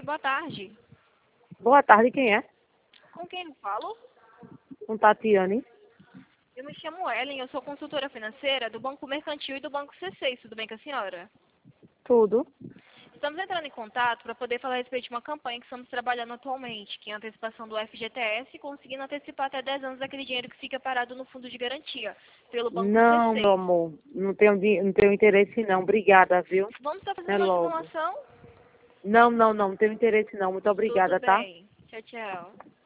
boa tarde. Boa tarde, quem é? Com quem eu falo? Com Tatiane. Eu me chamo Ellen, eu sou consultora financeira do Banco Mercantil e do Banco C6, tudo bem com a senhora? Tudo. Estamos entrando em contato para poder falar a respeito de uma campanha que estamos trabalhando atualmente, que é a antecipação do FGTS, conseguindo antecipar até 10 anos daquele dinheiro que fica parado no fundo de garantia, pelo Banco Não, C6. meu amor. Não tenho interesse não. Obrigada, viu? Vamos estar fazendo É uma logo. simulação? Não tenho interesse não. Muito obrigada, Tudo tá? bem. Tchau, tchau.